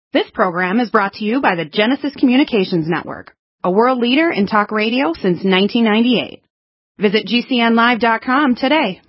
This program is brought to you by the Genesis Communications Network, a world leader in talk radio since 1998. Visit GCNlive.com today.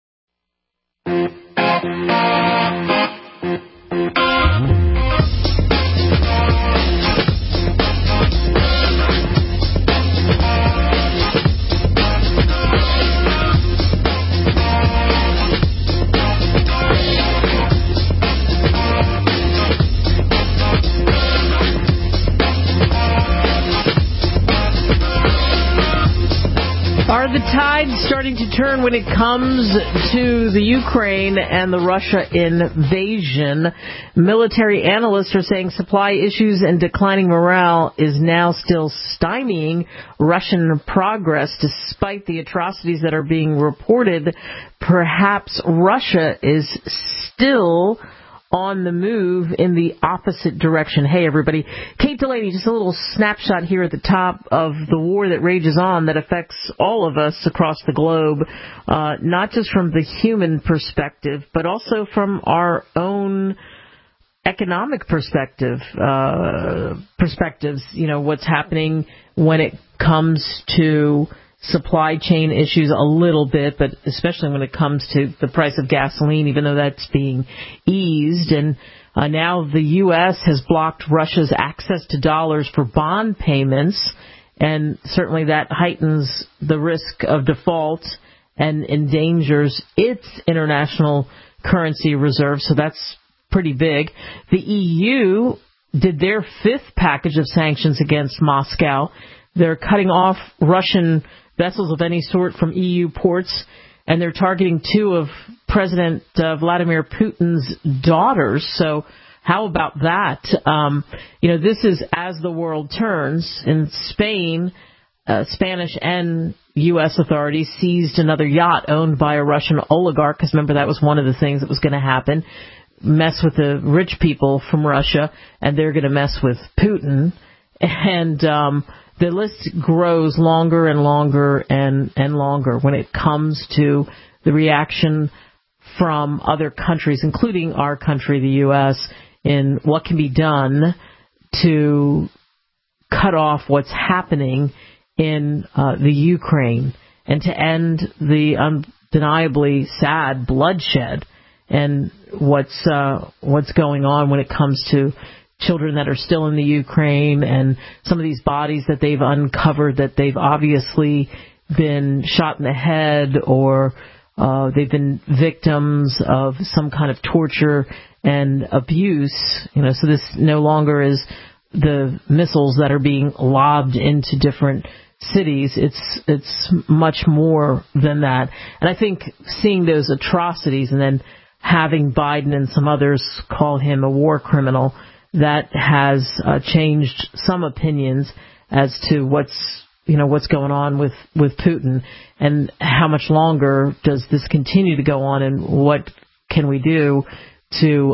Are the tides starting to turn when it comes to the Ukraine and the Russia invasion? Military analysts are saying supply issues and declining morale is now still stymieing Russian progress despite the atrocities that are being reported. Perhaps Russia is still on the move in the opposite direction. Hey, everybody. Kate Delaney, just a little snapshot here at the top of the war that rages on that affects all of us across the globe, not just from the human perspective, but also from our own economic perspectives, what's happening when it comes to supply chain issues a little bit, but especially when it comes to the price of gasoline, even though that's being eased. And now the U.S. has blocked Russia's access to dollars for bond payments, and certainly that heightens the risk of default and endangers its international currency reserve. So that's pretty big. The EU did their fifth package of sanctions against Moscow. They're cutting off Russian vessels of any sort from EU ports, and they're targeting two of President Vladimir Putin's daughters. So how about that? This is as the world turns. In Spain, Spanish and U.S. authorities seized another yacht owned by a Russian oligarch, because remember that was one of the things that was going to happen. Mess with the rich people from Russia, and they're going to mess with Putin. And the list grows longer and longer and longer when it comes to the reaction from other countries, including our country, the U.S., in what can be done to cut off what's happening in the Ukraine and to end the undeniably sad bloodshed and what's going on when it comes to children that are still in the Ukraine and some of these bodies that they've uncovered that they've obviously been shot in the head or they've been victims of some kind of torture and abuse. So this no longer is the missiles that are being lobbed into different cities. It's much more than that. And I think seeing those atrocities and then having Biden and some others call him a war criminal, that has changed some opinions as to what's going on with Putin and how much longer does this continue to go on and what can we do to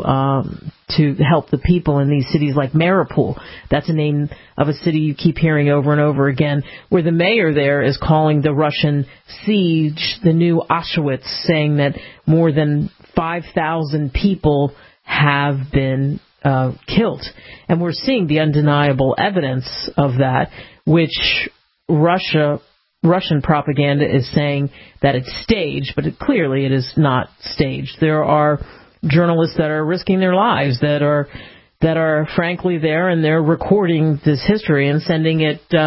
help the people in these cities like Mariupol. That's a name of a city you keep hearing over and over again, where the mayor there is calling the Russian siege the new Auschwitz, saying that more than 5,000 people have been killed. And we're seeing the undeniable evidence of that, which Russian propaganda is saying that it's staged, but clearly it is not staged. There are journalists that are risking their lives that are frankly there, and they're recording this history and sending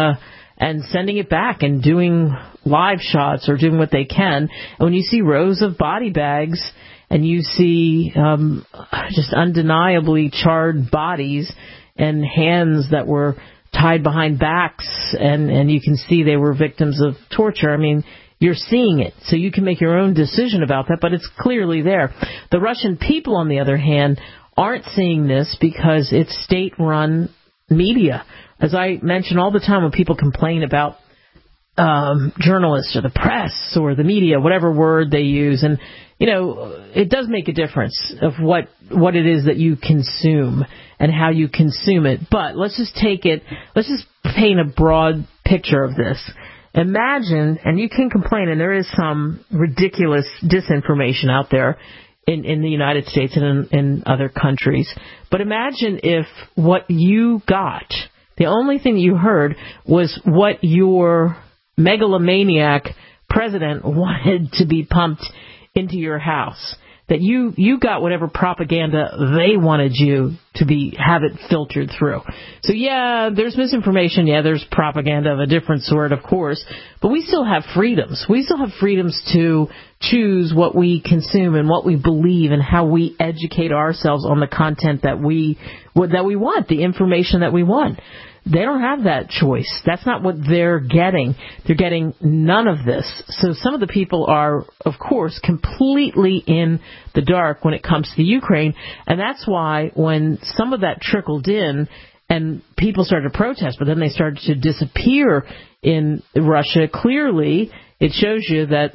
it back and doing live shots or doing what they can. And when you see rows of body bags and you see just undeniably charred bodies and hands that were tied behind backs, and you can see they were victims of torture. I mean, you're seeing it, so you can make your own decision about that, but it's clearly there. The Russian people, on the other hand, aren't seeing this because it's state-run media. As I mention all the time when people complain about journalists or the press or the media, whatever word they use, and it does make a difference of what it is that you consume and how you consume it. But let's just paint a broad picture of this. Imagine, and you can complain, and there is some ridiculous disinformation out there. in the United States and in other countries. But imagine if what you got, the only thing you heard was what your megalomaniac president wanted to be pumped into your house. That you got whatever propaganda they wanted you to have it filtered through. So yeah, there's misinformation. Yeah, there's propaganda of a different sort, of course. But we still have freedoms. We still have freedoms to choose what we consume and what we believe and how we educate ourselves on the content that we want, the information that we want. They don't have that choice. That's not what they're getting. They're getting none of this. So some of the people are, of course, completely in the dark when it comes to the Ukraine. And that's why when some of that trickled in and people started to protest, but then they started to disappear in Russia, clearly it shows you that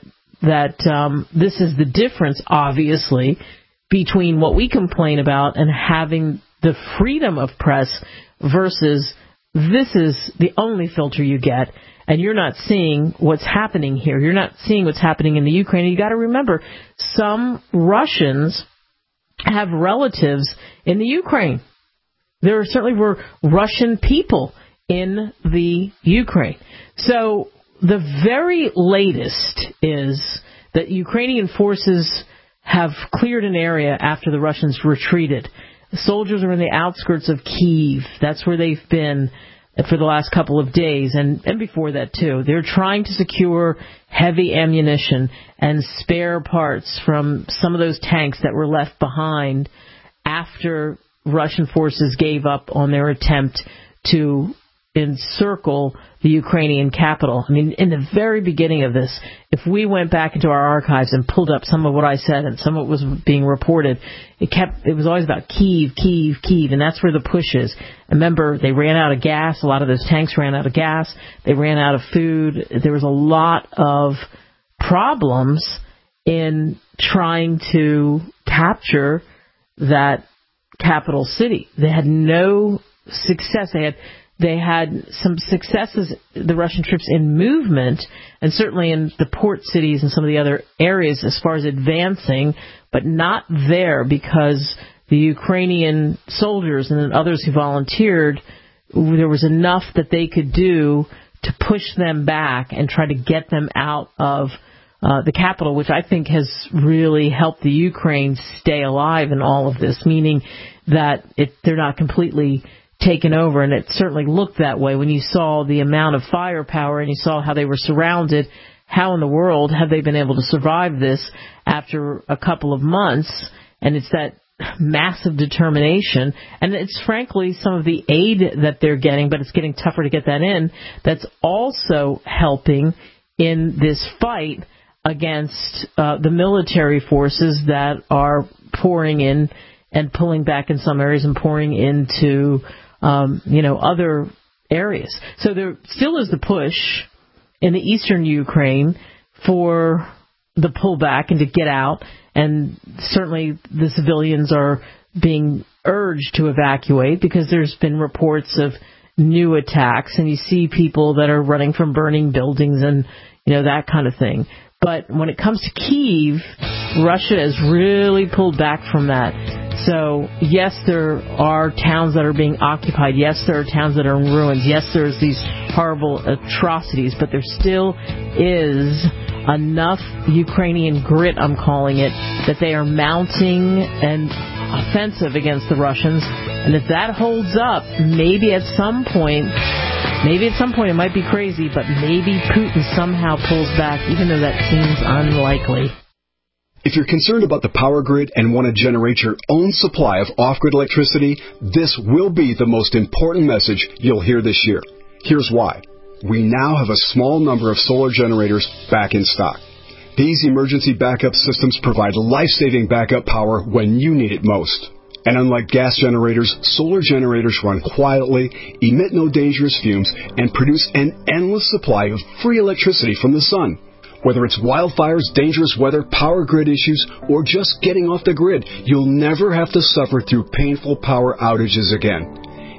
this is the difference, obviously, between what we complain about and having the freedom of press versus this is the only filter you get, and you're not seeing what's happening here. You're not seeing what's happening in the Ukraine. And you got to remember, some Russians have relatives in the Ukraine. There certainly were Russian people in the Ukraine. So the very latest is that Ukrainian forces have cleared an area after the Russians retreated. The soldiers are in the outskirts of Kyiv. That's where they've been for the last couple of days, and before that, too. They're trying to secure heavy ammunition and spare parts from some of those tanks that were left behind after Russian forces gave up on their attempt to encircle the Ukrainian capital. I mean, in the very beginning of this, if we went back into our archives and pulled up some of what I said and some of what was being reported, it was always about Kyiv, Kyiv, Kyiv, and that's where the push is. Remember, they ran out of gas. A lot of those tanks ran out of gas. They ran out of food. There was a lot of problems in trying to capture that capital city. They had no success. They had some successes, the Russian troops, in movement, and certainly in the port cities and some of the other areas as far as advancing, but not there because the Ukrainian soldiers and then others who volunteered, there was enough that they could do to push them back and try to get them out of the capital, which I think has really helped the Ukraine stay alive in all of this, meaning that they're not completely taken over, and it certainly looked that way when you saw the amount of firepower and you saw how they were surrounded. How in the world have they been able to survive this after a couple of months? And it's that massive determination, and it's frankly some of the aid that they're getting, but it's getting tougher to get that in, that's also helping in this fight against the military forces that are pouring in and pulling back in some areas and pouring into other areas. So there still is the push in the eastern Ukraine for the pullback and to get out, and certainly the civilians are being urged to evacuate because there's been reports of new attacks, and you see people that are running from burning buildings and that kind of thing. But when it comes to Kyiv, Russia has really pulled back from that. So, yes, there are towns that are being occupied. Yes, there are towns that are in ruins. Yes, there's these horrible atrocities. But there still is enough Ukrainian grit, I'm calling it, that they are mounting an offensive against the Russians. And if that holds up, maybe at some point it might be crazy, but maybe Putin somehow pulls back, even though that seems unlikely. If you're concerned about the power grid and want to generate your own supply of off-grid electricity, this will be the most important message you'll hear this year. Here's why. We now have a small number of solar generators back in stock. These emergency backup systems provide life-saving backup power when you need it most. And unlike gas generators, solar generators run quietly, emit no dangerous fumes, and produce an endless supply of free electricity from the sun. Whether it's wildfires, dangerous weather, power grid issues, or just getting off the grid, you'll never have to suffer through painful power outages again.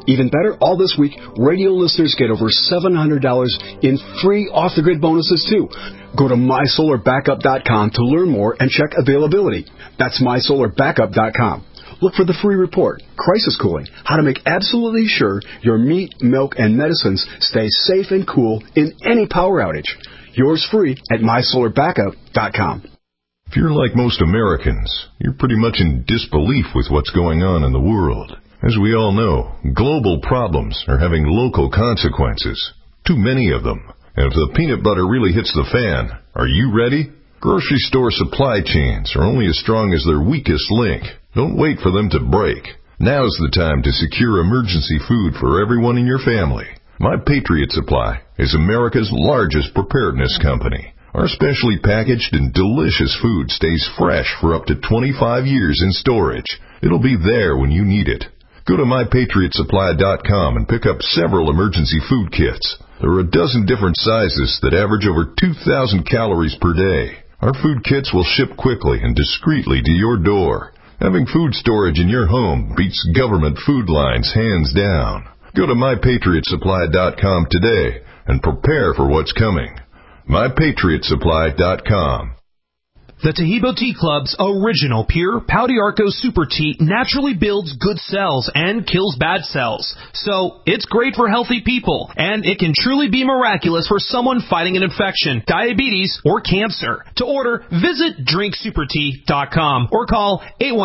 Even better, all this week, radio listeners get over $700 in free off-the-grid bonuses, too. Go to MySolarBackup.com to learn more and check availability. That's MySolarBackup.com. Look for the free report, Crisis Cooling, how to make absolutely sure your meat, milk, and medicines stay safe and cool in any power outage. Yours free at MySolarBackup.com. If you're like most Americans, you're pretty much in disbelief with what's going on in the world. As we all know, global problems are having local consequences. Too many of them. And if the peanut butter really hits the fan, are you ready? Grocery store supply chains are only as strong as their weakest link. Don't wait for them to break. Now's the time to secure emergency food for everyone in your family. My Patriot Supply is America's largest preparedness company. Our specially packaged and delicious food stays fresh for up to 25 years in storage. It'll be there when you need it. Go to MyPatriotSupply.com and pick up several emergency food kits. There are a dozen different sizes that average over 2,000 calories per day. Our food kits will ship quickly and discreetly to your door. Having food storage in your home beats government food lines hands down. Go to MyPatriotSupply.com today and prepare for what's coming. MyPatriotSupply.com. The Taheebo Tea Club's original pure Pau d'Arco Super Tea naturally builds good cells and kills bad cells. So it's great for healthy people, and it can truly be miraculous for someone fighting an infection, diabetes, or cancer. To order, visit drinksupertea.com or call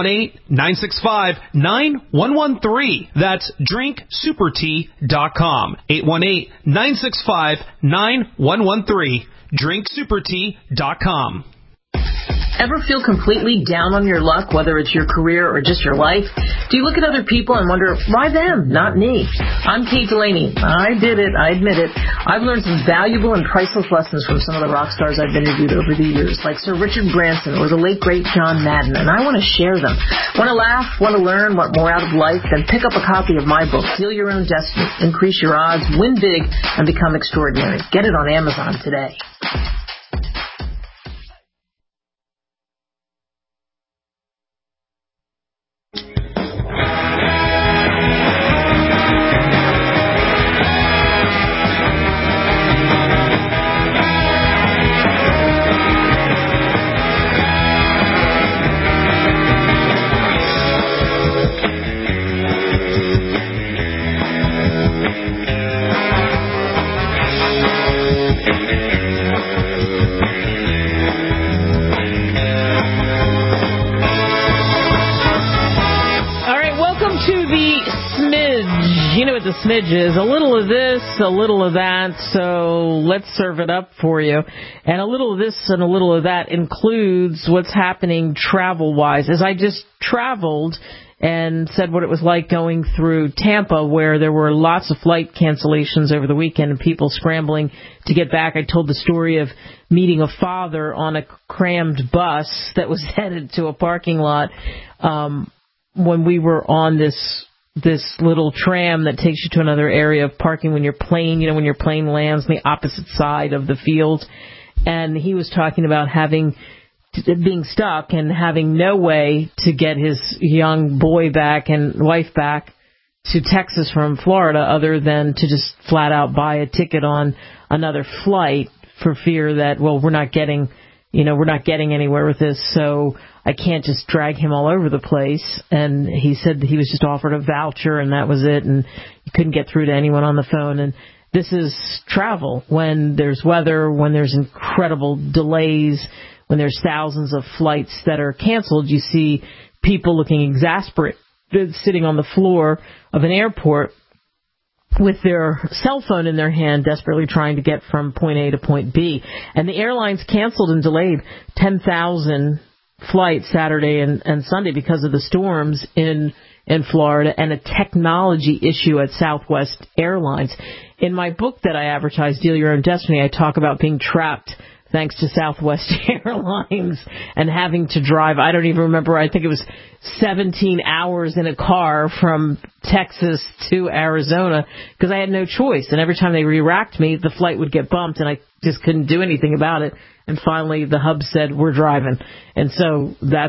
818-965-9113. That's drinksupertea.com. 818-965-9113. drinksupertea.com. Ever feel completely down on your luck, whether it's your career or just your life? Do you look at other people and wonder, why them, not me? I'm Kate Delaney. I did it. I admit it. I've learned some valuable and priceless lessons from some of the rock stars I've interviewed over the years, like Sir Richard Branson or the late, great John Madden, and I want to share them. Want to laugh? Want to learn? Want more out of life? Then pick up a copy of my book, Deal Your Own Destiny, Increase Your Odds, Win Big, and Become Extraordinary. Get it on Amazon today. The smidge is a little of this, a little of that, so let's serve it up for you. And a little of this and a little of that includes what's happening travel-wise. As I just traveled and said what it was like going through Tampa, where there were lots of flight cancellations over the weekend and people scrambling to get back, I told the story of meeting a father on a crammed bus that was headed to a parking lot when we were on this little tram that takes you to another area of parking when your plane lands on the opposite side of the field. And he was talking about being stuck and having no way to get his young boy back and wife back to Texas from Florida other than to just flat out buy a ticket on another flight for fear that, well, we're not getting anywhere with this, so I can't just drag him all over the place. And he said that he was just offered a voucher and that was it, and you couldn't get through to anyone on the phone. And this is travel when there's weather, when there's incredible delays, when there's thousands of flights that are canceled. You see people looking exasperated, sitting on the floor of an airport with their cell phone in their hand, desperately trying to get from point A to point B. And the airlines canceled and delayed 10,000 flights Saturday and Sunday because of the storms in Florida and a technology issue at Southwest Airlines. In my book that I advertised, Deal Your Own Destiny, I talk about being trapped thanks to Southwest Airlines and having to drive, I don't even remember, I think it was 17 hours in a car from Texas to Arizona because I had no choice. And every time they re-racked me, the flight would get bumped and I just couldn't do anything about it. And finally, the hub said, we're driving. And so that's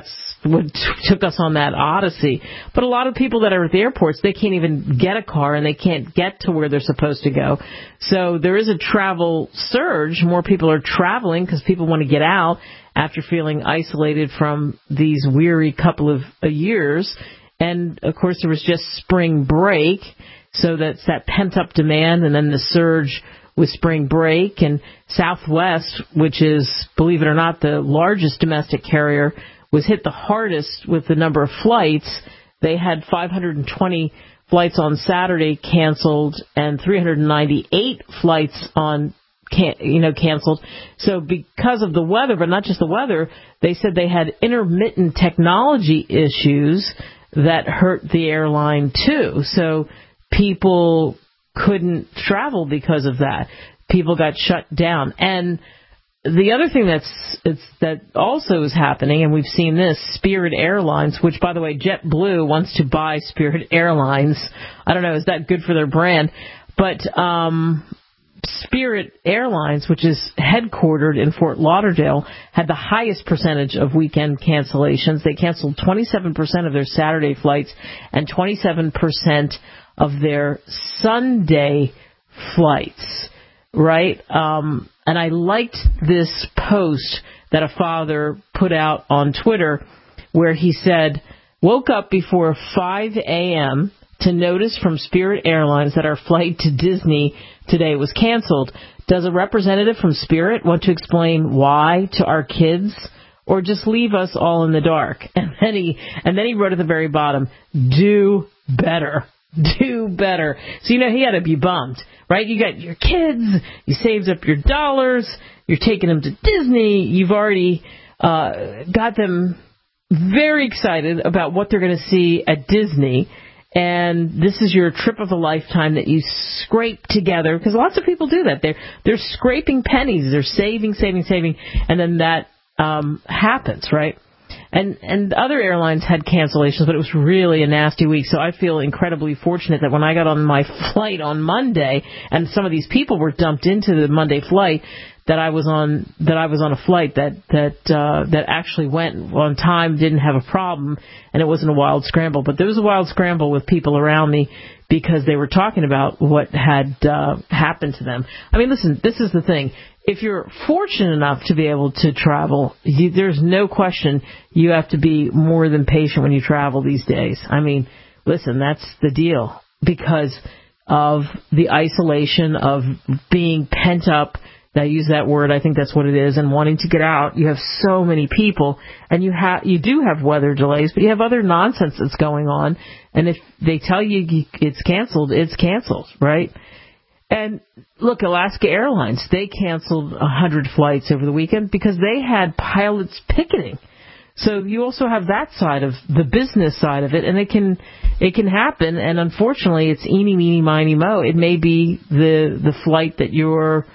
took us on that odyssey. But a lot of people that are at the airports, they can't even get a car and they can't get to where they're supposed to go. So there is a travel surge. More people are traveling because people want to get out after feeling isolated from these weary couple of years. And, of course, there was just spring break, so that's that pent-up demand, and then the surge with spring break. And Southwest, which is, believe it or not, the largest domestic carrier, was hit the hardest with the number of flights. They had 520 flights on Saturday canceled and 398 flights canceled. So because of the weather, but not just the weather, they said they had intermittent technology issues that hurt the airline too. So people couldn't travel because of that. People got shut down. And the other thing that also is happening, and we've seen this, Spirit Airlines, which, by the way, JetBlue wants to buy Spirit Airlines. I don't know, is that good for their brand? But Spirit Airlines, which is headquartered in Fort Lauderdale, had the highest percentage of weekend cancellations. They canceled 27% of their Saturday flights and 27% of their Sunday flights, right? And I liked this post that a father put out on Twitter where he said, woke up before 5 a.m. to notice from Spirit Airlines that our flight to Disney today was canceled. Does a representative from Spirit want to explain why to our kids, or just leave us all in the dark? And then he wrote at the very bottom, do better. Do better. So, he had to be bummed, right? You got your kids, you saved up your dollars, you're taking them to Disney, you've already got them very excited about what they're going to see at Disney, and this is your trip of a lifetime that you scrape together, because lots of people do that. They're scraping pennies, they're saving, and then that happens, right? And other airlines had cancellations, but it was really a nasty week. So I feel incredibly fortunate that when I got on my flight on Monday, and some of these people were dumped into the Monday flight, that I was on a flight that actually went on time, didn't have a problem, and it wasn't a wild scramble. But there was a wild scramble with people around me because they were talking about what had happened to them. I mean, listen, this is the thing. If you're fortunate enough to be able to travel, there's no question you have to be more than patient when you travel these days. I mean, listen, that's the deal. Because of the isolation of being pent up, I use that word, I think that's what it is, and wanting to get out. You have so many people, and you do have weather delays, but you have other nonsense that's going on. And if they tell you it's canceled, right? And look, Alaska Airlines, they canceled 100 flights over the weekend because they had pilots picketing. So you also have that side of the business side of it, and it can happen. And unfortunately, it's eeny, meeny, miny, mo. It may be the flight that you're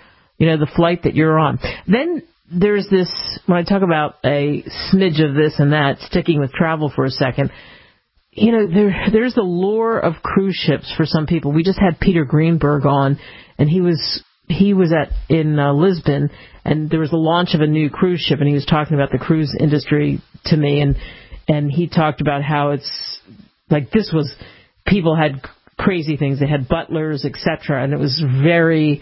on. Then there's this, when I talk about a smidge of this and that, sticking with travel for a second. There's the lure of cruise ships for some people. We just had Peter Greenberg on, and he was in Lisbon, and there was the launch of a new cruise ship, and he was talking about the cruise industry to me, and he talked about how it's like people had crazy things. They had butlers, etc., and it was very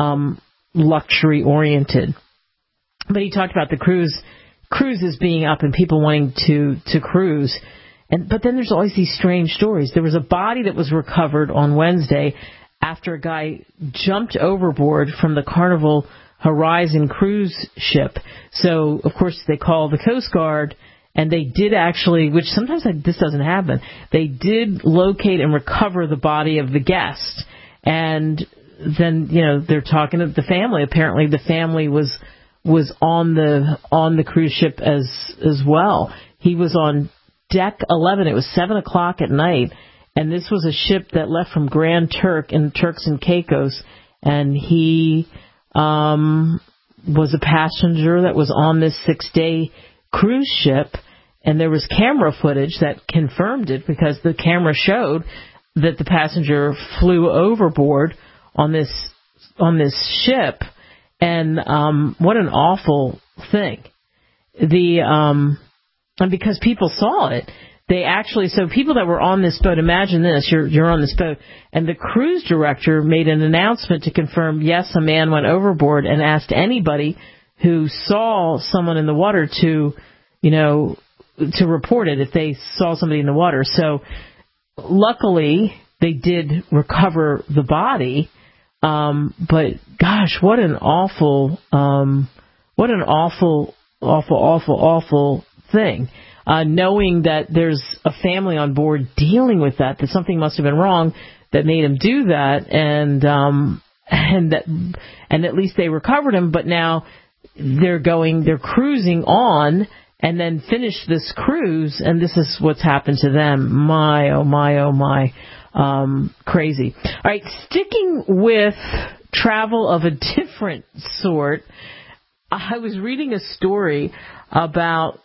luxury oriented. But he talked about the cruises being up and people wanting to cruise. But then there's always these strange stories. There was a body that was recovered on Wednesday after a guy jumped overboard from the Carnival Horizon cruise ship. So, of course, they called the Coast Guard, and they did actually, which sometimes this doesn't happen, they did locate and recover the body of the guest. And then, they're talking to the family. Apparently the family was on the cruise ship as well. He was on Deck 11. It was 7 o'clock at night, and this was a ship that left from Grand Turk in Turks and Caicos, and he was a passenger that was on this 6-day cruise ship, and there was camera footage that confirmed it because the camera showed that the passenger flew overboard on this ship, and what an awful thing. And because people saw it, they actually, so people that were on this boat, imagine this, you're on this boat, and the cruise director made an announcement to confirm, yes, a man went overboard, and asked anybody who saw someone in the water to report it if they saw somebody in the water. So luckily they did recover the body, but gosh, what an awful thing. Knowing that there's a family on board dealing with that something must have been wrong that made him do that, and at least they recovered him, but now they're cruising on and then finish this cruise, and this is what's happened to them. My, oh my, oh my. Crazy. All right, sticking with travel of a different sort, I was reading a story about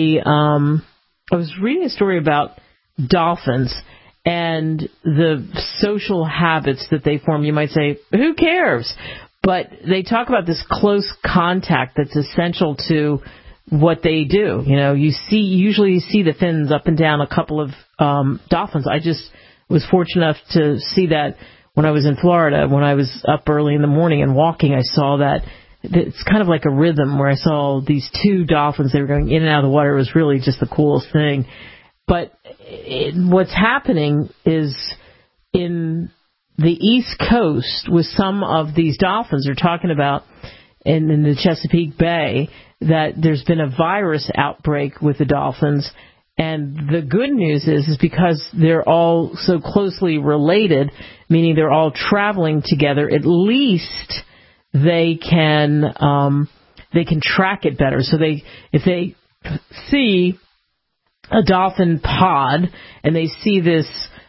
dolphins and the social habits that they form. You might say, who cares? But they talk about this close contact that's essential to what they do. Usually you see the fins up and down a couple of dolphins. I just was fortunate enough to see that when I was in Florida. When I was up early in the morning and walking, I saw that. It's kind of like a rhythm where I saw these two dolphins. They were going in and out of the water. It was really just the coolest thing. But what's happening is in the East Coast with some of these dolphins, they're talking about in the Chesapeake Bay that there's been a virus outbreak with the dolphins. And the good news is because they're all so closely related, meaning they're all traveling together, at least they can track it better. So if they see a dolphin pod and they see this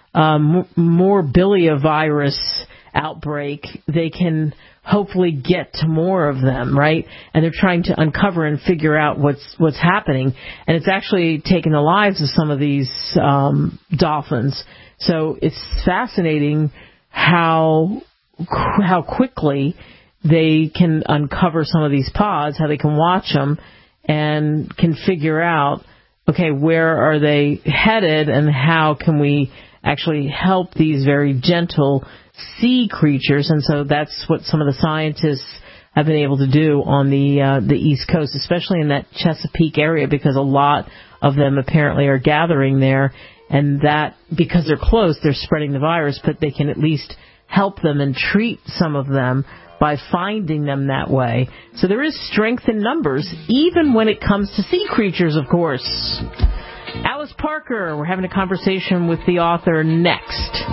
morbillia virus outbreak, they can hopefully get to more of them, right? And they're trying to uncover and figure out what's happening. And it's actually taken the lives of some of these dolphins. So it's fascinating how quickly they can uncover some of these pods, how they can watch them and can figure out, okay, where are they headed and how can we actually help these very gentle sea creatures. And so that's what some of the scientists have been able to do on the East Coast, especially in that Chesapeake area, because a lot of them apparently are gathering there, and that because they're close, they're spreading the virus, but they can at least help them and treat some of them by finding them that way. So there is strength in numbers, even when it comes to sea creatures, of course. Alice Parker, we're having a conversation with the author next.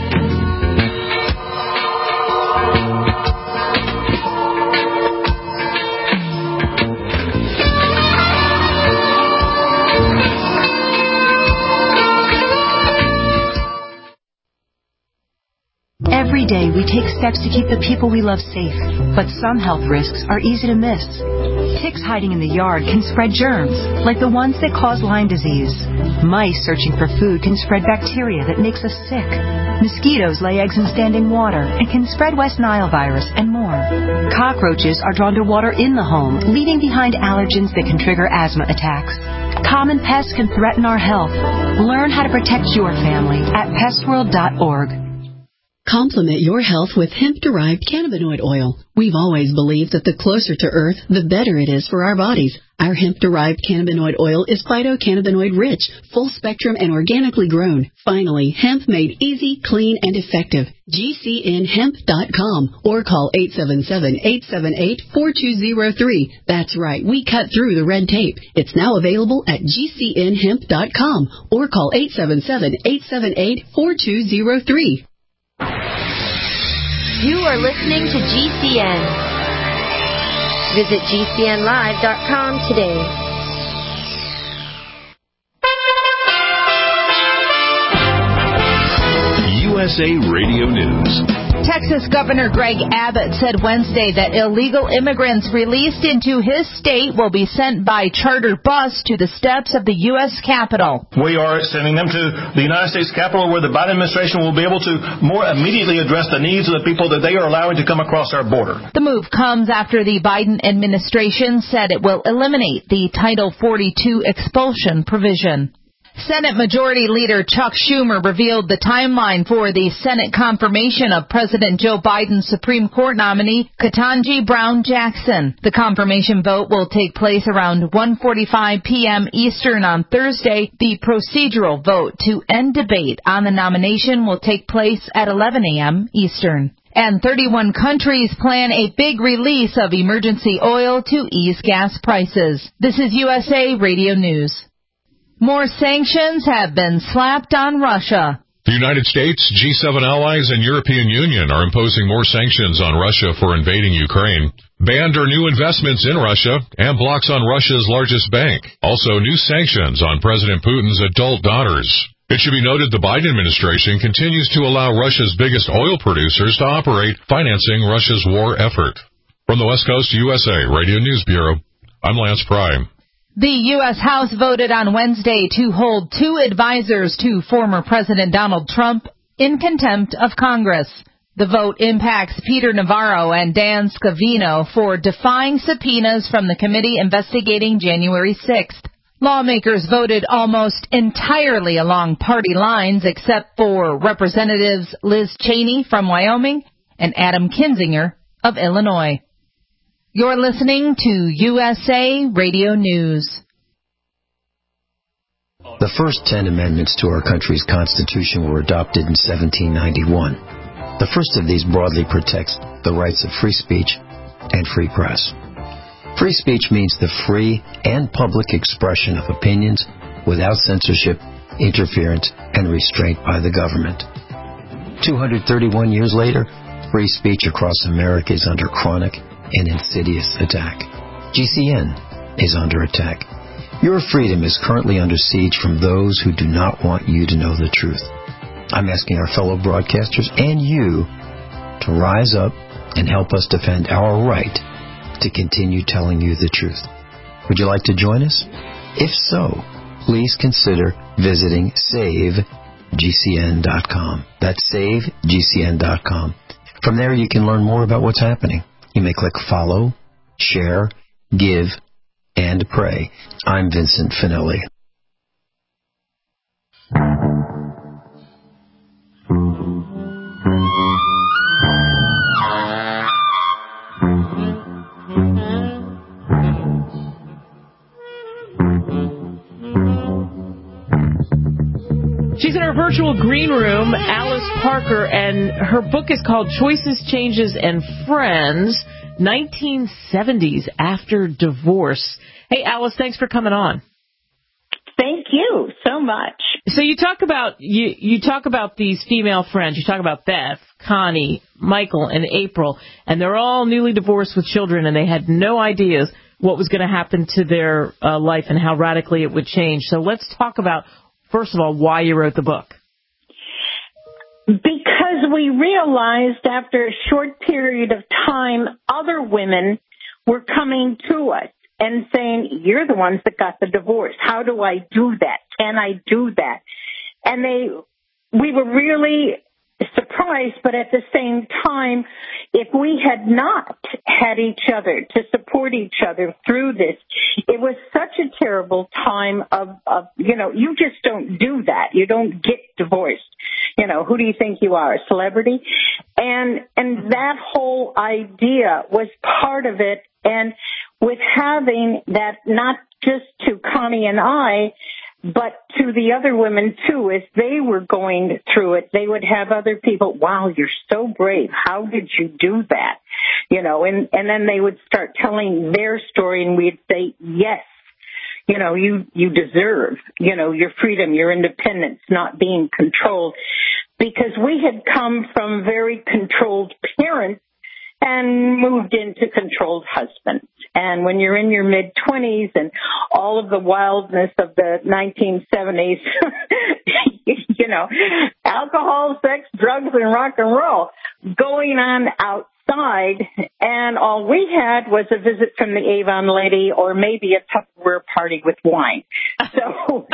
Every day we take steps to keep the people we love safe, but some health risks are easy to miss. Ticks hiding in the yard can spread germs, like the ones that cause Lyme disease. Mice searching for food can spread bacteria that makes us sick. Mosquitoes lay eggs in standing water and can spread West Nile virus and more. Cockroaches are drawn to water in the home, leaving behind allergens that can trigger asthma attacks. Common pests can threaten our health. Learn how to protect your family at pestworld.org. Complement your health with hemp-derived cannabinoid oil. We've always believed that the closer to Earth, the better it is for our bodies. Our hemp-derived cannabinoid oil is phytocannabinoid-rich, full-spectrum, and organically grown. Finally, hemp made easy, clean, and effective. GCNhemp.com or call 877-878-4203. That's right, we cut through the red tape. It's now available at GCNhemp.com or call 877-878-4203. You are listening to GCN. Visit GCNlive.com today. USA Radio News. Texas Governor Greg Abbott said Wednesday that illegal immigrants released into his state will be sent by charter bus to the steps of the U.S. Capitol. We are sending them to the United States Capitol, where the Biden administration will be able to more immediately address the needs of the people that they are allowing to come across our border. The move comes after the Biden administration said it will eliminate the Title 42 expulsion provision. Senate Majority Leader Chuck Schumer revealed the timeline for the Senate confirmation of President Joe Biden's Supreme Court nominee, Ketanji Brown Jackson. The confirmation vote will take place around 1:45 p.m. Eastern on Thursday. The procedural vote to end debate on the nomination will take place at 11 a.m. Eastern. And 31 countries plan a big release of emergency oil to ease gas prices. This is USA Radio News. More sanctions have been slapped on Russia. The United States, G7 allies, and European Union are imposing more sanctions on Russia for invading Ukraine. Banned are new investments in Russia and blocks on Russia's largest bank. Also, new sanctions on President Putin's adult daughters. It should be noted the Biden administration continues to allow Russia's biggest oil producers to operate, financing Russia's war effort. From the West Coast USA Radio News Bureau, I'm Lance Prime. The U.S. House voted on Wednesday to hold 2 advisors to former President Donald Trump in contempt of Congress. The vote impacts Peter Navarro and Dan Scavino for defying subpoenas from the committee investigating January 6th. Lawmakers voted almost entirely along party lines except for Representatives Liz Cheney from Wyoming and Adam Kinzinger of Illinois. You're listening to USA Radio News. The first 10 amendments to our country's Constitution were adopted in 1791. The first of these broadly protects the rights of free speech and free press. Free speech means the free and public expression of opinions without censorship, interference, and restraint by the government. 231 years later, free speech across America is under chronic and insidious attack. GCN is under attack. Your freedom is currently under siege from those who do not want you to know the truth. I'm asking our fellow broadcasters and you to rise up and help us defend our right to continue telling you the truth. Would you like to join us? If so, please consider visiting SaveGCN.com. That's SaveGCN.com. From there you can learn more about what's happening. You may click follow, share, give, and pray. I'm Vincent Finelli. She's in our virtual green room, Alice Parker, and her book is called Choices, Changes, and Friends, 1970s After Divorce. Hey, Alice, thanks for coming on. Thank you so much. So you talk about you talk about these female friends. You talk about Beth, Connie, Michael, and April, and they're all newly divorced with children, and they had no idea what was going to happen to their life and how radically it would change. So let's talk about, first of all, why you wrote the book. Because we realized after a short period of time, other women were coming to us and saying, you're the ones that got the divorce. How do I do that? Can I do that? And we were really surprised, but at the same time, if we had not had each other to support each other through this, it was such a terrible time of you just don't do that. You don't get divorced. Who do you think you are, a celebrity? And that whole idea was part of it. And with having that, not just to Connie and I, but to the other women, too, as they were going through it, they would have other people, wow, you're so brave. How did you do that? And then they would start telling their story, and we'd say, yes, you deserve, your freedom, your independence, not being controlled. Because we had come from very controlled parents and moved into controlled husbands. And when you're in your mid-20s and all of the wildness of the 1970s you know, alcohol, sex, drugs, and rock and roll going on outside. And all we had was a visit from the Avon lady or maybe a Tupperware party with wine. So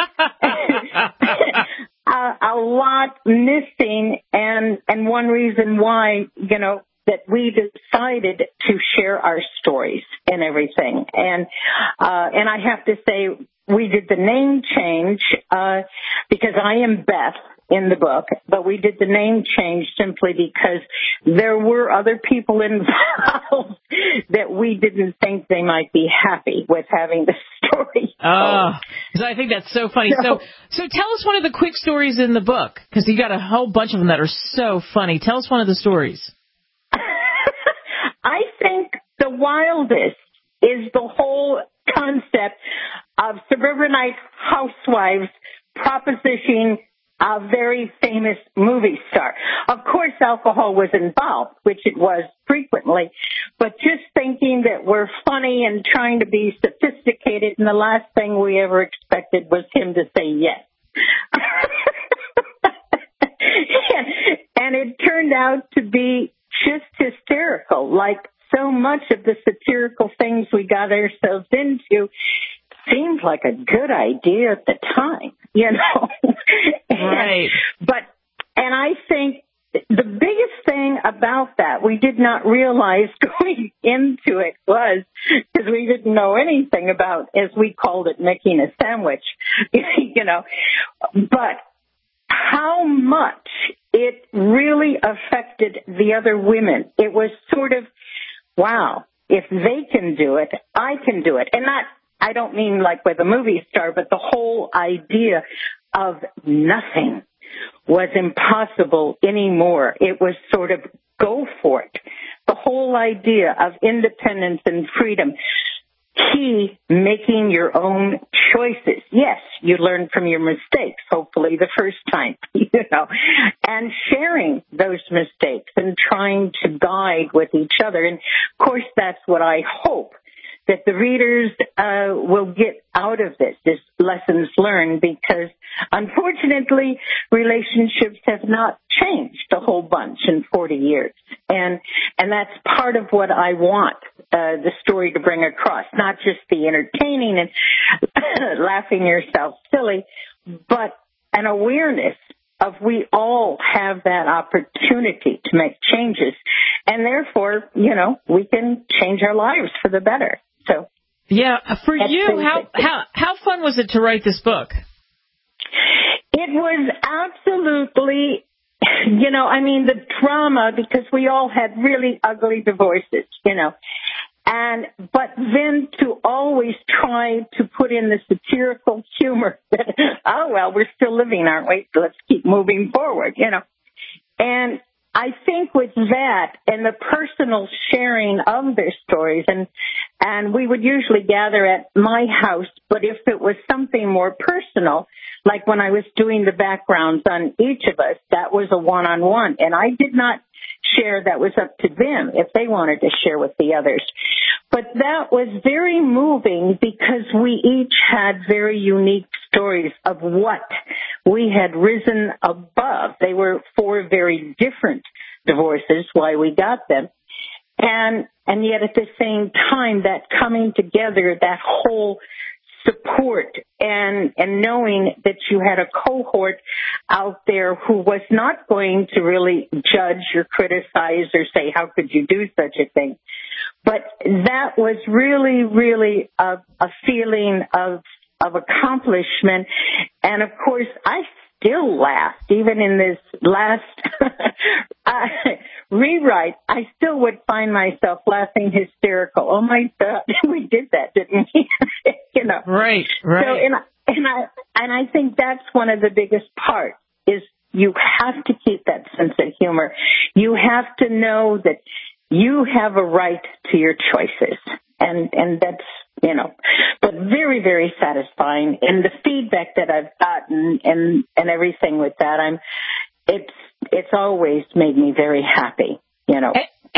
a lot missing. And one reason why, you know, that we decided to share our stories and everything. And I have to say, we did the name change because I am Beth in the book, but we did the name change simply because there were other people involved that we didn't think they might be happy with having the story. So I think that's so funny. So tell us one of the quick stories in the book, because you got a whole bunch of them that are so funny. Tell us one of the stories. I think the wildest is the whole concept of suburbanite housewives propositioning a very famous movie star. Of course, alcohol was involved, which it was frequently, but just thinking that we're funny and trying to be sophisticated, and the last thing we ever expected was him to say yes. And it turned out to be just hysterical, like so much of the satirical things we got ourselves into seemed like a good idea at the time, you know. Right. And I think the biggest thing about that we did not realize going into it was, because we didn't know anything about, as we called it, making a sandwich, you know, but how much it really affected the other women. It was sort of, wow, if they can do it, I can do it. And I don't mean like with a movie star, but the whole idea of nothing was impossible anymore. It was sort of go for it. The whole idea of independence and freedom. Key, making your own choices. Yes, you learn from your mistakes, hopefully the first time, you know, and sharing those mistakes and trying to guide with each other. And of course, that's what I hope that the readers will get out of this lessons learned, because unfortunately relationships have not changed a whole bunch in 40 years. And that's part of what I want the story to bring across, not just the entertaining and laughing yourself silly, but an awareness of we all have that opportunity to make changes. And therefore, you know, we can change our lives for the better. So, yeah, for you, how fun was it to write this book? It was absolutely, you know, I mean, the drama, because we all had really ugly divorces, you know, but then to always try to put in the satirical humor that, oh, well, we're still living, aren't we? So let's keep moving forward, you know. And I think with that and the personal sharing of their stories, and we would usually gather at my house, but if it was something more personal, like when I was doing the backgrounds on each of us, that was a one-on-one, and I did not share. That was up to them if they wanted to share with the others. But that was very moving because we each had very unique stories of what we had risen above. They were 4 very different divorces, why we got them. And yet at the same time, that coming together, that whole support and knowing that you had a cohort out there who was not going to really judge or criticize or say, how could you do such a thing? But that was really, really a feeling of accomplishment. And of course, I still laughed. Even in this last rewrite, I still would find myself laughing hysterical. Oh my God, we did that, didn't we? You know. Right. So, and I think that's one of the biggest parts is you have to keep that sense of humor. You have to know that you have a right to your choices. And that's, you know, but very, very satisfying. And the feedback that I've gotten and everything with that, it's always made me very happy, you know.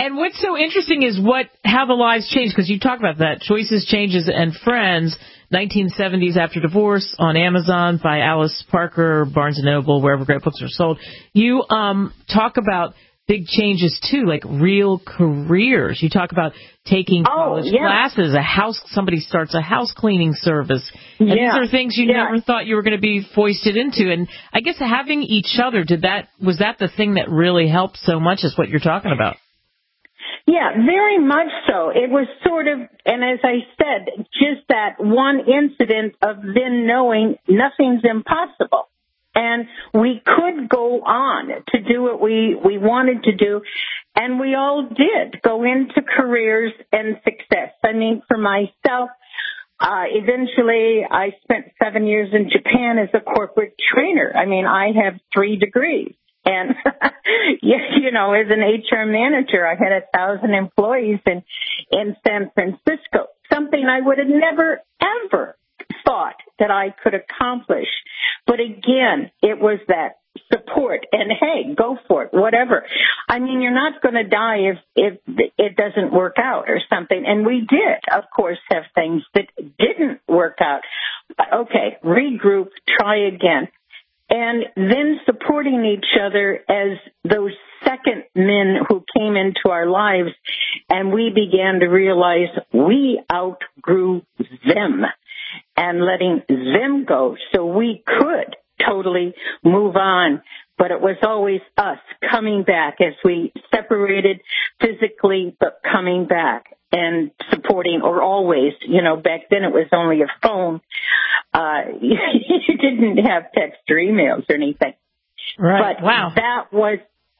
And what's so interesting is how the lives changed, because you talk about that. Choices, Changes, and Friends, 1970s After Divorce, on Amazon by Alice Parker, Barnes & Noble, wherever great books are sold. You talk about big changes, too, like real careers. You talk about taking college classes, somebody starts a house cleaning service. And these are things you never thought you were going to be foisted into. And I guess having each other, was that the thing that really helped so much, is what you're talking about? Yeah, very much so. It was sort of, and as I said, just that one incident of then knowing nothing's impossible. And we could go on to do what we wanted to do, and we all did go into careers and success. I mean, for myself, eventually I spent 7 years in Japan as a corporate trainer. I mean, I have 3 degrees. And, as an HR manager, I had 1,000 employees in San Francisco, something I would have never, ever thought that I could accomplish. But again, it was that support and, hey, go for it, whatever. I mean, you're not going to die if it doesn't work out or something. And we did, of course, have things that didn't work out. Okay, regroup, try again. And then supporting each other as those second men who came into our lives, and we began to realize we outgrew them and letting them go so we could totally move on. But it was always us coming back as we separated physically, but coming back and supporting, or always, back then it was only a phone. You didn't have text or emails or anything. Right. But wow. That was,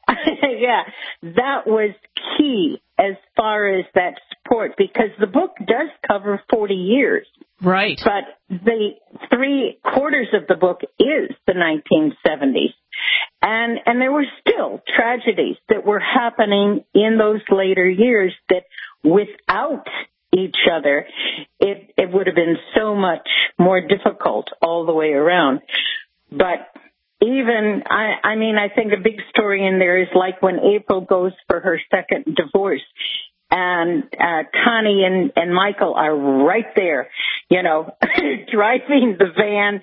that was key as far as that support, because the book does cover 40 years. Right. But the 3/4 of the book is the 1970s. And there were still tragedies that were happening in those later years that without each other, it would have been so much more difficult all the way around. But even, I think a big story in there is like when April goes for her second divorce, and Connie and Michael are right there, driving the van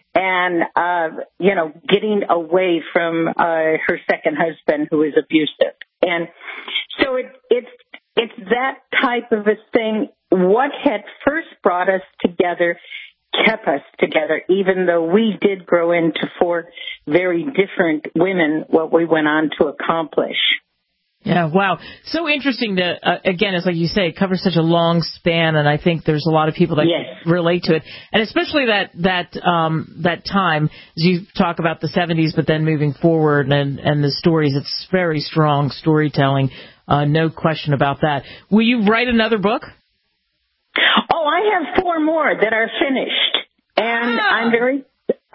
and, getting away from her second husband, who is abusive. And so it's that type of a thing. What had first brought us together kept us together, even though we did grow into 4 very different women, what we went on to accomplish. Yeah, wow. So interesting to, again, it's like you say, it covers such a long span, and I think there's a lot of people that relate to it. And especially that time, as you talk about the 70s, but then moving forward and the stories, it's very strong storytelling, no question about that. Will you write another book? Oh, I have 4 more that are finished, and I'm very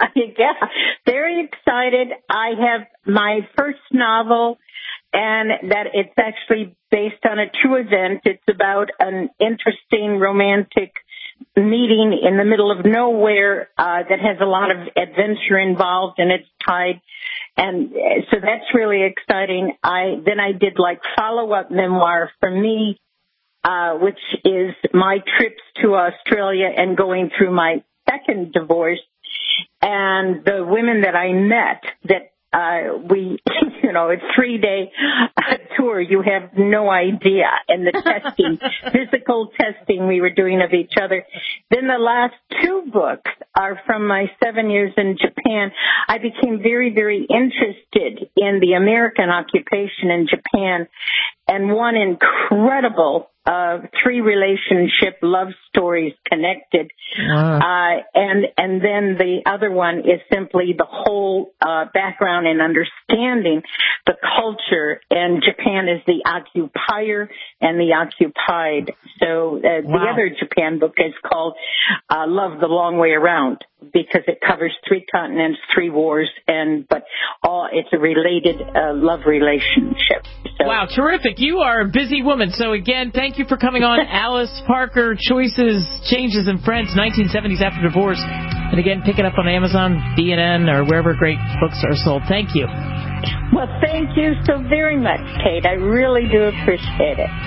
excited. I have my first novel, and that it's actually based on a true event. It's about an interesting romantic meeting in the middle of nowhere that has a lot of adventure involved, and it's tied. And so that's really exciting. Then I did like follow-up memoir for me, which is my trips to Australia and going through my second divorce, and the women that I met that a 3-day tour, you have no idea. And the testing, physical testing we were doing of each other. Then the last 2 books are from my 7 years in Japan. I became very, very interested in the American occupation in Japan, and one incredible 3-relationship love stories connected. And then the other one is simply the whole background and understanding the culture. And Japan is the occupier and the occupied. So the other Japan book is called Love the Long Way Around, because it covers 3 continents, 3 wars, but it's a related love relationship. So. Wow, terrific. You are a busy woman. So again, thank you for coming on. Alice Parker, Choices, Changes, and Friends, 1970s After Divorce. And again, pick it up on Amazon, B&N, or wherever great books are sold. Thank you. Well, thank you so very much, Kate. I really do appreciate it.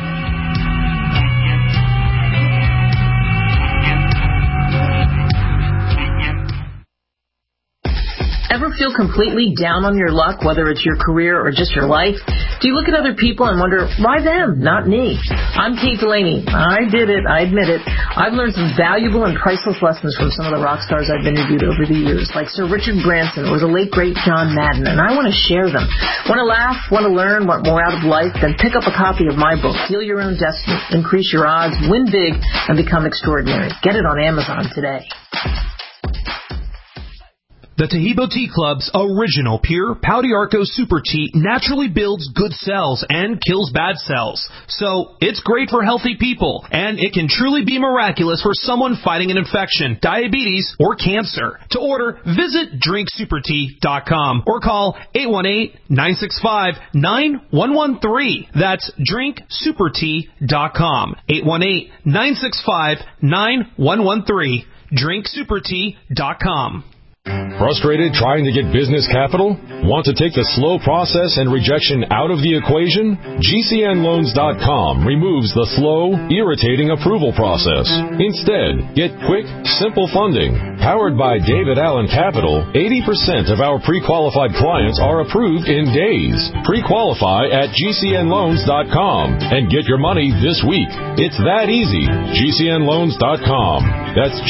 Ever feel completely down on your luck, whether it's your career or just your life? Do you look at other people and wonder, why them, not me? I'm Kate Delaney. I did it. I admit it. I've learned some valuable and priceless lessons from some of the rock stars I've interviewed over the years, like Sir Richard Branson or the late, great John Madden, and I want to share them. Want to laugh, want to learn, want more out of life? Then pick up a copy of my book, Heal Your Own Destiny, Increase Your Odds, Win Big, and Become Extraordinary. Get it on Amazon today. The Taheebo Tea Club's original pure Pau d'Arco Super Tea naturally builds good cells and kills bad cells. So it's great for healthy people, and it can truly be miraculous for someone fighting an infection, diabetes, or cancer. To order, visit drinksupertea.com or call 818-965-9113. That's drinksupertea.com. 818-965-9113. drinksupertea.com. Frustrated trying to get business capital? Want to take the slow process and rejection out of the equation? GCNloans.com removes the slow, irritating approval process. Instead, get quick, simple funding. Powered by David Allen Capital, 80% of our pre-qualified clients are approved in days. Pre-qualify at GCNloans.com and get your money this week. It's that easy. GCNloans.com. That's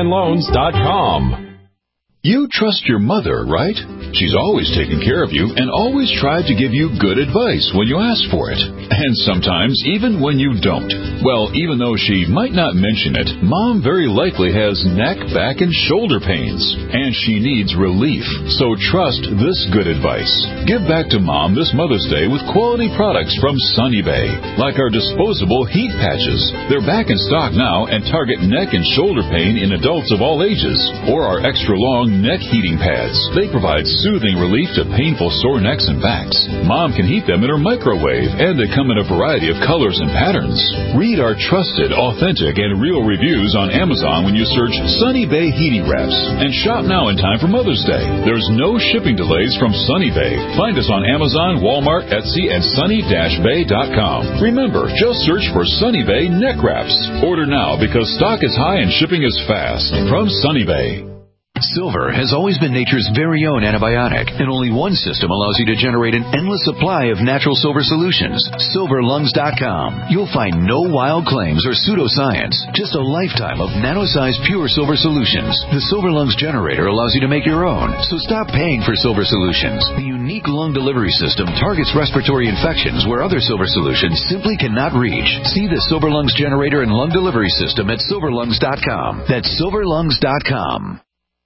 GCNloans.com. You trust your mother, right? She's always taken care of you and always tried to give you good advice when you ask for it. And sometimes even when you don't. Well, even though she might not mention it, Mom very likely has neck, back, and shoulder pains. And she needs relief. So trust this good advice. Give back to Mom this Mother's Day with quality products from Sunny Bay. Like our disposable heat patches. They're back in stock now and target neck and shoulder pain in adults of all ages. Or our extra long neck heating pads. They provide soothing relief to painful sore necks and backs. Mom can heat them in her microwave, and they come in a variety of colors and patterns. Read our trusted, authentic, and real reviews on Amazon when you search Sunny Bay Heating Wraps. And shop now in time for Mother's Day. There's no shipping delays from Sunny Bay. Find us on Amazon, Walmart, Etsy, and sunny-bay.com. Remember, just search for Sunny Bay Neck Wraps. Order now because stock is high and shipping is fast. From Sunny Bay. Silver has always been nature's very own antibiotic, and only one system allows you to generate an endless supply of natural silver solutions. SilverLungs.com. You'll find no wild claims or pseudoscience, just a lifetime of nano-sized pure silver solutions. The Silver Lungs generator allows you to make your own, so stop paying for silver solutions. The unique lung delivery system targets respiratory infections where other silver solutions simply cannot reach. See the Silver Lungs generator and lung delivery system at SilverLungs.com. That's SilverLungs.com.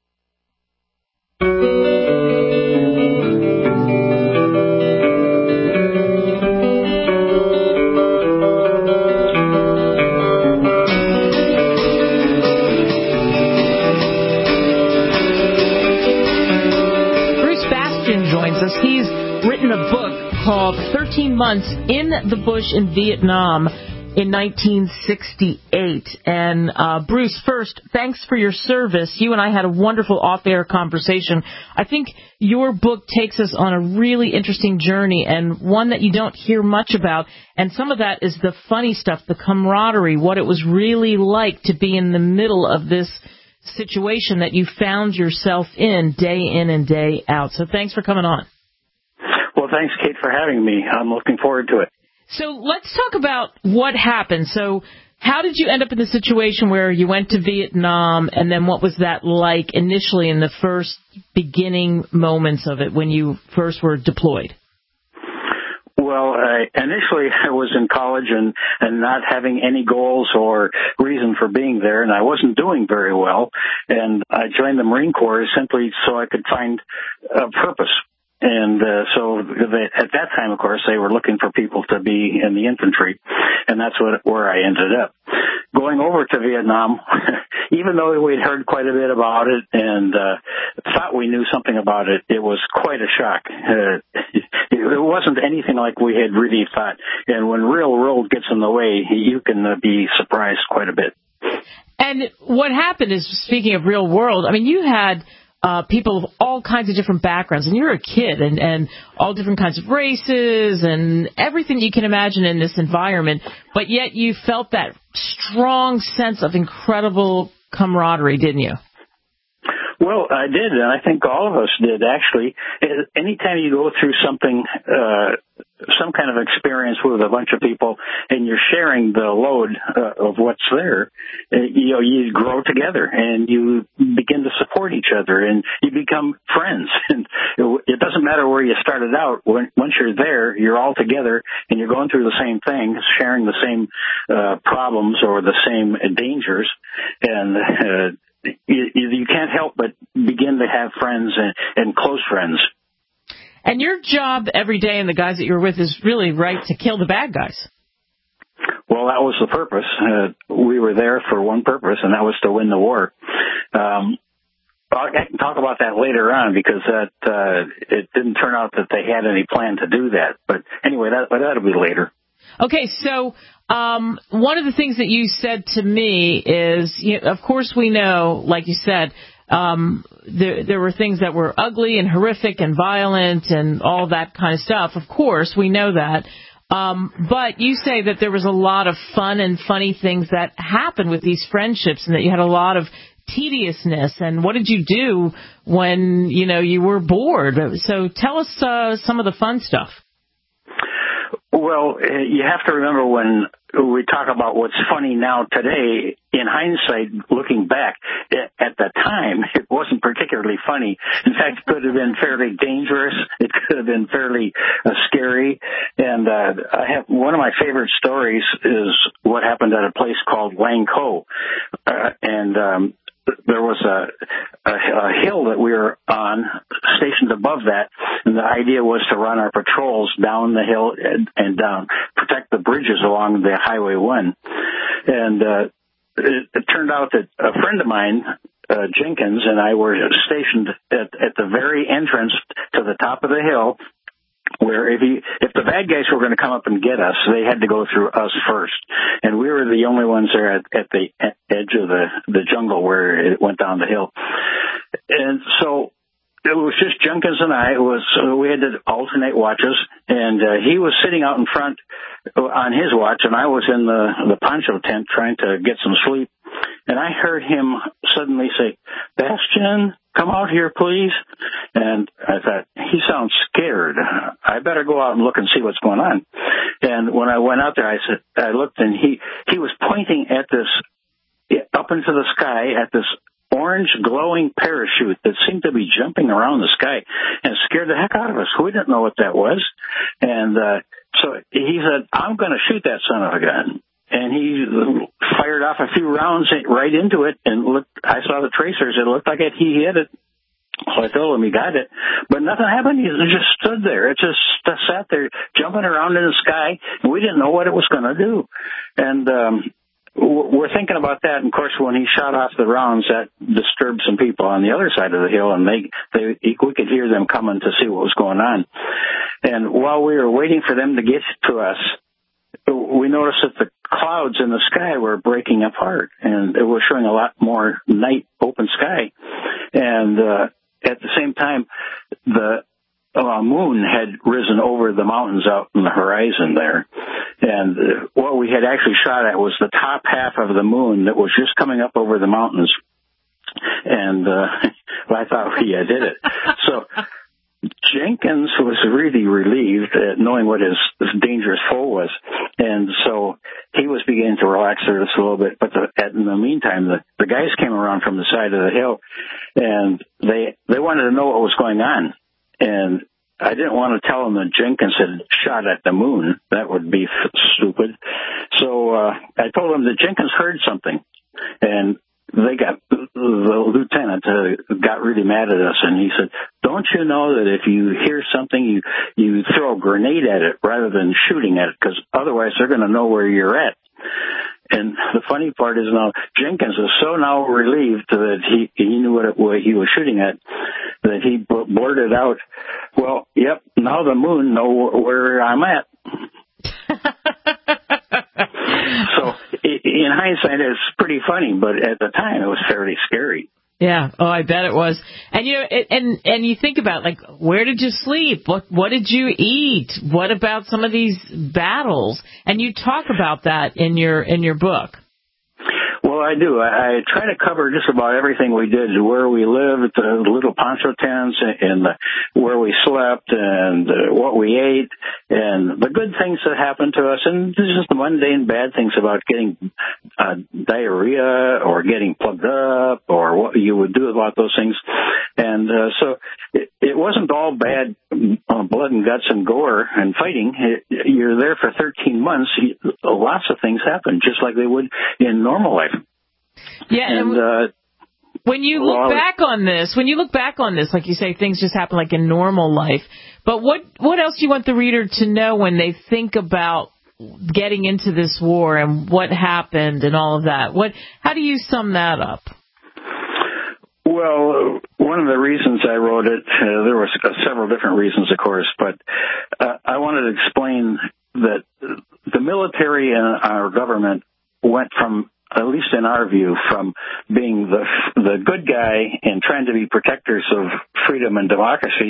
He's written a book called 13 Months in the Bush in Vietnam in 1968. And Bruce, first, thanks for your service. You and I had a wonderful off-air conversation. I think your book takes us on a really interesting journey, and one that you don't hear much about. And some of that is the funny stuff, the camaraderie, what it was really like to be in the middle of this situation that you found yourself in and day out. So thanks for coming on. Well, thanks, Kate, for having me. I'm looking forward to it. So let's talk about what happened. So how did you end up in the situation where you went to Vietnam, and then what was that like initially in the first beginning moments of it when you first were deployed? Well, initially I was in college and not having any goals or reason for being there, and I wasn't doing very well. And I joined the Marine Corps simply so I could find a purpose. And so at that time, of course, they were looking for people to be in the infantry, and that's where I ended up. Going over to Vietnam, even though we'd heard quite a bit about it and thought we knew something about it, it was quite a shock. It wasn't anything like we had really thought. And when real world gets in the way, you can be surprised quite a bit. And what happened is, speaking of real world, I mean, you had people of all kinds of different backgrounds, and you're a kid, and all different kinds of races and everything you can imagine in this environment, but yet you felt that strong sense of incredible camaraderie, didn't you? Well, I did, and I think all of us did, actually. Anytime you go through something, some kind of experience with a bunch of people, and you're sharing the load of what's there, you grow together, and you begin to support each other, and you become friends. And it doesn't matter where you started out. Once you're there, you're all together, and you're going through the same thing, sharing the same problems or the same dangers, and you can't help but begin to have friends and close friends. And your job every day and the guys that you're with is really, right, to kill the bad guys. Well, that was the purpose. We were there for one purpose, and that was to win the war. I can talk about that later on, because it didn't turn out that they had any plan to do that. But anyway, that'll be later. Okay, so one of the things that you said to me is, of course we know, like you said, there were things that were ugly and horrific and violent and all that kind of stuff. Of course, we know that. But you say that there was a lot of fun and funny things that happened with these friendships, and that you had a lot of tediousness. And what did you do when, you were bored? So tell us some of the fun stuff. Well, you have to remember, when we talk about what's funny now today, in hindsight, looking back, at the time, it wasn't particularly funny. In fact, it could have been fairly dangerous. It could have been fairly scary. And I have one of my favorite stories is what happened at a place called Wang Ko. There was a hill that we were on, stationed above that, and the idea was to run our patrols down the hill and down, protect the bridges along the Highway 1. And it turned out that a friend of mine, Jenkins, and I were stationed at the very entrance to the top of the hill, where if the bad guys were going to come up and get us, they had to go through us first. And we were the only ones there at the edge of the jungle where it went down the hill. And so it was just Jenkins and I. We had to alternate watches, and he was sitting out in front on his watch, and I was in the poncho tent trying to get some sleep. And I heard him suddenly say, "Bastian, come out here, please." And I thought, he sounds scared. I better go out and look and see what's going on. And when I went out there, I looked, and he was pointing at this, up into the sky, at this orange glowing parachute that seemed to be jumping around the sky, and scared the heck out of us. We didn't know what that was. And so he said, "I'm going to shoot that son of a gun." And he fired off a few rounds right into it, and I saw the tracers. It looked like he hit it. So I told him he got it, but nothing happened. He just stood there. It just sat there jumping around in the sky, and we didn't know what it was going to do. And we're thinking about that. And of course, when he shot off the rounds, that disturbed some people on the other side of the hill, and we could hear them coming to see what was going on. And while we were waiting for them to get to us, we noticed that the clouds in the sky were breaking apart, and it was showing a lot more night open sky. And at the same time, the moon had risen over the mountains out in the horizon there. And what we had actually shot at was the top half of the moon that was just coming up over the mountains. And I thought, yeah, I did it. So Jenkins was really relieved at knowing what his dangerous foe was. And so he was beginning to relax there just a little bit. But in the meantime, the guys came around from the side of the hill, and they wanted to know what was going on. And I didn't want to tell them that Jenkins had shot at the moon. That would be stupid. So I told them that Jenkins heard something. And the lieutenant got really mad at us, and he said, "Don't you know that if you hear something, you throw a grenade at it rather than shooting at it, because otherwise they're going to know where you're at." And the funny part is now Jenkins is so now relieved that he knew what he was shooting at, that he blurted out, "Well, yep, now the moon know where I'm at." So in hindsight, it's pretty funny, but at the time, it was fairly scary. Yeah. Oh, I bet it was. And and you think about, like, where did you sleep? What did you eat? What about some of these battles? And you talk about that in your book. Well, I do. I try to cover just about everything we did, where we lived, the little poncho tents, and where we slept, and what we ate, and the good things that happened to us, and just the mundane bad things about getting diarrhea or getting plugged up, or what you would do about those things. And so it wasn't all bad blood and guts and gore and fighting. You're there for 13 months. Lots of things happen, just like they would in normal life. Yeah, and when you look back on this, like you say, things just happen like in normal life. But what else do you want the reader to know when they think about getting into this war and what happened and all of that? How do you sum that up? Well, one of the reasons I wrote it, there were several different reasons, of course, but I wanted to explain that the military and our government went from, at least in our view, from being the good guy and trying to be protectors of freedom and democracy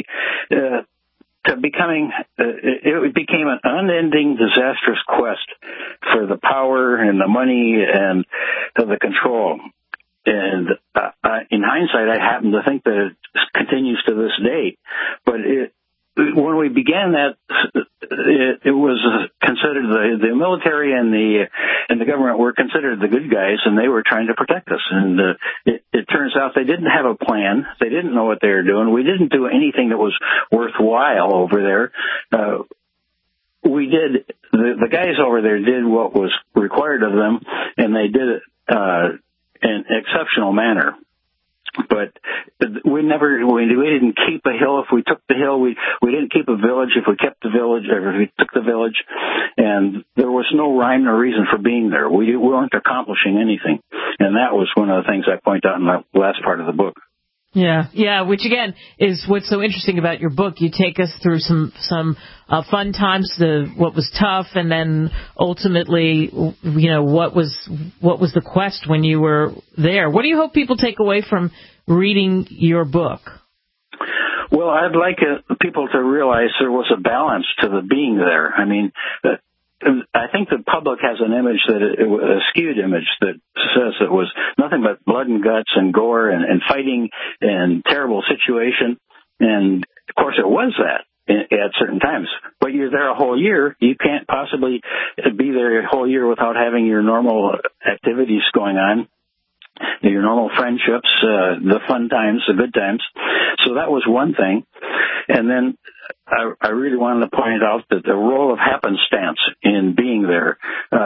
to becoming, it became an unending, disastrous quest for the power and the money and the control. And in hindsight, I happen to think that it continues to this day. But when we began that, it was considered the military and the government were considered the good guys, and they were trying to protect us. And it turns out they didn't have a plan. They didn't know what they were doing. We didn't do anything that was worthwhile over there. We did. The guys over there did what was required of them, and they did it in an exceptional manner. But we didn't keep a hill if we took the hill. We didn't keep a village if we kept the village, or if we took the village. And there was no rhyme or reason for being there. We weren't accomplishing anything. And that was one of the things I point out in the last part of the book. Yeah, which again is what's so interesting about your book. You take us through some fun times, what was tough, and then ultimately, what was the quest when you were there. What do you hope people take away from reading your book? Well, I'd like people to realize there was a balance to the being there. I mean, I think the public has an image a skewed image that says it was nothing but blood and guts and gore and fighting and terrible situation. And of course it was that at certain times. But you're there a whole year. You can't possibly be there a whole year without having your normal activities going on, your normal friendships, the fun times, the good times. So that was one thing. And then I really wanted to point out that the role of happenstance in being there,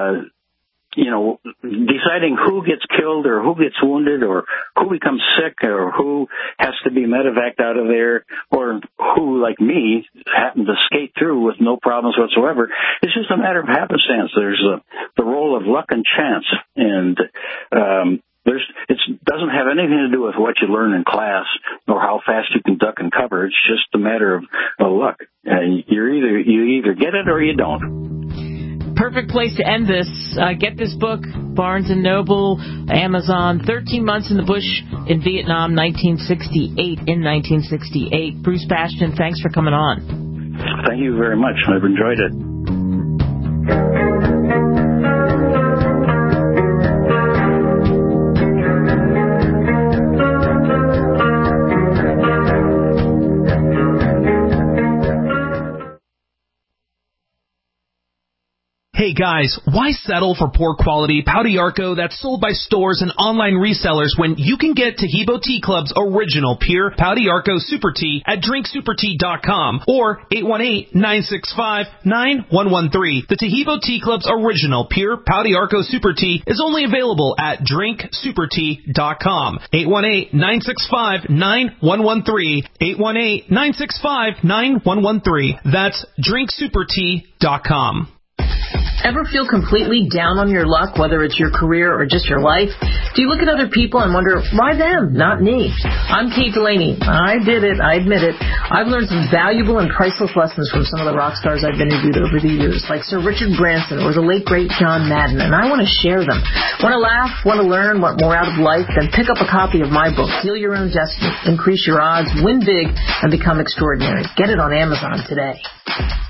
deciding who gets killed or who gets wounded or who becomes sick or who has to be medevaced out of there or who, like me, happened to skate through with no problems whatsoever. It's just a matter of happenstance. There's the role of luck and chance, and it doesn't have anything to do with what you learn in class or how fast you can duck and cover. It's just a matter of luck. And you either get it or you don't. Perfect place to end this. Get this book, Barnes & Noble, Amazon, 13 Months in the Bush in Vietnam, 1968 in 1968. Bruce Bastian, thanks for coming on. Thank you very much. I've enjoyed it. Hey guys, why settle for poor quality Pau d'Arco that's sold by stores and online resellers when you can get Taheebo Tea Club's original pure Pau d'Arco Super Tea at drinksupertea.com or 818-965-9113. The Taheebo Tea Club's original pure Pau d'Arco Super Tea is only available at drinksupertea.com. 818-965-9113. 818-965-9113. That's drinksupertea.com. Ever feel completely down on your luck, whether it's your career or just your life? Do you look at other people and wonder, why them, not me? I'm Kate Delaney. I did it. I admit it. I've learned some valuable and priceless lessons from some of the rock stars I've interviewed over the years, like Sir Richard Branson or the late, great John Madden, and I want to share them. Want to laugh? Want to learn? Want more out of life? Then pick up a copy of my book, Heal Your Own Destiny, Increase Your Odds, Win Big, and Become Extraordinary. Get it on Amazon today.